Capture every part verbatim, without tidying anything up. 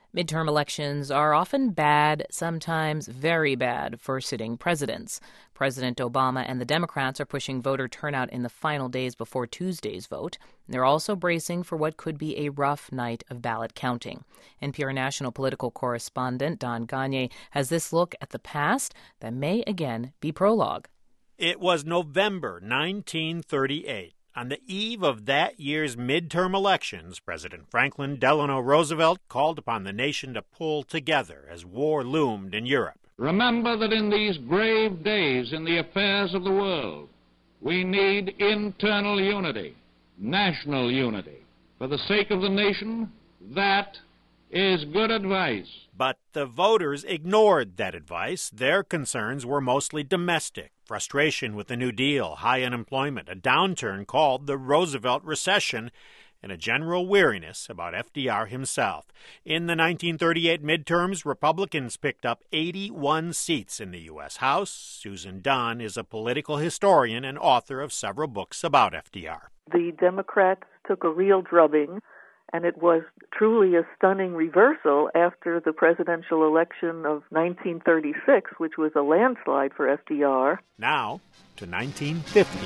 Midterm elections are often bad, sometimes very bad, for sitting presidents. President Obama and the Democrats are pushing voter turnout in the final days before Tuesday's vote. They're also bracing for what could be a rough night of ballot counting. N P R national political correspondent Don Gonyea has this look at the past that may again be prologue. It was November nineteen thirty-eight. On the eve of that year's midterm elections, President Franklin Delano Roosevelt called upon the nation to pull together as war loomed in Europe. Remember that in these grave days in the affairs of the world, we need internal unity, national unity. For the sake of the nation, that is good advice. But the voters ignored that advice. Their concerns were mostly domestic. Frustration with the New Deal, high unemployment, a downturn called the Roosevelt Recession, and a general weariness about F D R himself. In the nineteen thirty-eight midterms, Republicans picked up eighty-one seats in the U S House. Susan Dunn is a political historian and author of several books about F D R. The Democrats took a real drubbing, and it was truly a stunning reversal after the presidential election of nineteen thirty-six, which was a landslide for F D R. Now to nineteen fifty.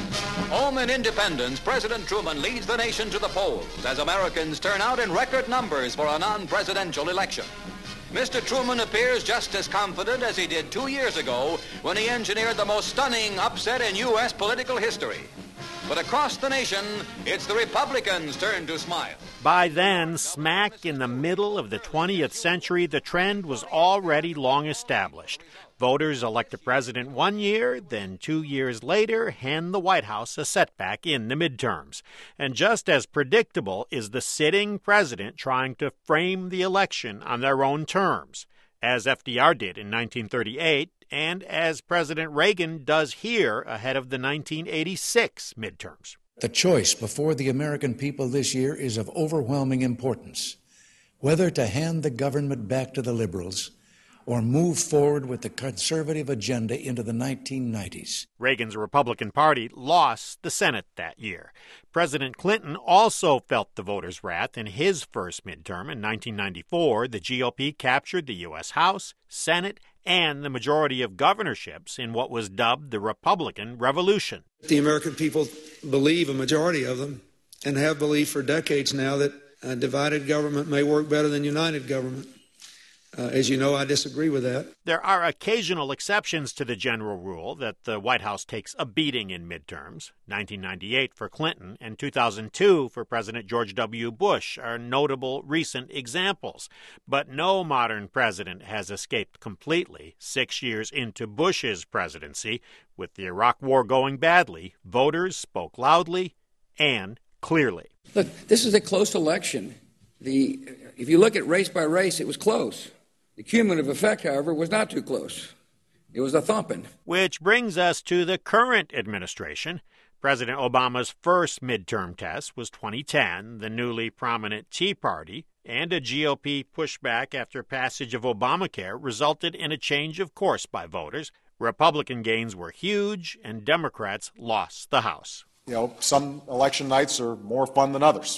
Home in Independence, President Truman leads the nation to the polls as Americans turn out in record numbers for a non-presidential election. Mister Truman appears just as confident as he did two years ago when he engineered the most stunning upset in U S political history. But across the nation, it's the Republicans' turn to smile. By then, smack in the middle of the twentieth century, the trend was already long established. Voters elect a president one year, then two years later hand the White House a setback in the midterms. And just as predictable is the sitting president trying to frame the election on their own terms, as F D R did in nineteen thirty-eight, and as President Reagan does here ahead of the nineteen eighty-six midterms. The choice before the American people this year is of overwhelming importance, whether to hand the government back to the liberals or move forward with the conservative agenda into the nineteen nineties. Reagan's Republican Party lost the Senate that year. President Clinton also felt the voters' wrath in his first midterm. In nineteen ninety-four, the G O P captured the U S House, Senate, and the majority of governorships in what was dubbed the Republican Revolution. The American people believe, a majority of them, and have believed for decades now, that a divided government may work better than united government. Uh, as you know, I disagree with that. There are occasional exceptions to the general rule that the White House takes a beating in midterms. nineteen ninety-eight for Clinton and two thousand two for President George W. Bush are notable recent examples. But no modern president has escaped completely. Six years into Bush's presidency, with the Iraq War going badly, voters spoke loudly and clearly. Look, this is a close election. The, if you look at race by race, it was close. The cumulative effect, however, was not too close. It was a thumping. Which brings us to the current administration. President Obama's first midterm test was twenty ten. The newly prominent Tea Party and a G O P pushback after passage of Obamacare resulted in a change of course by voters. Republican gains were huge, and Democrats lost the House. You know, some election nights are more fun than others.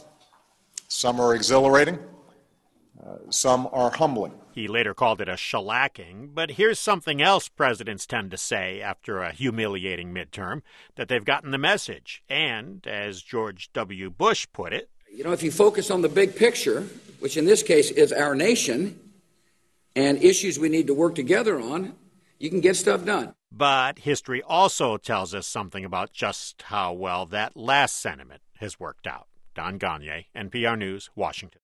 Some are exhilarating. Uh, some are humbling. He later called it a shellacking, but here's something else presidents tend to say after a humiliating midterm, that they've gotten the message. And, as George W. Bush put it, you know, if you focus on the big picture, which in this case is our nation, and issues we need to work together on, you can get stuff done. But history also tells us something about just how well that last sentiment has worked out. Don Gonyea, N P R News, Washington.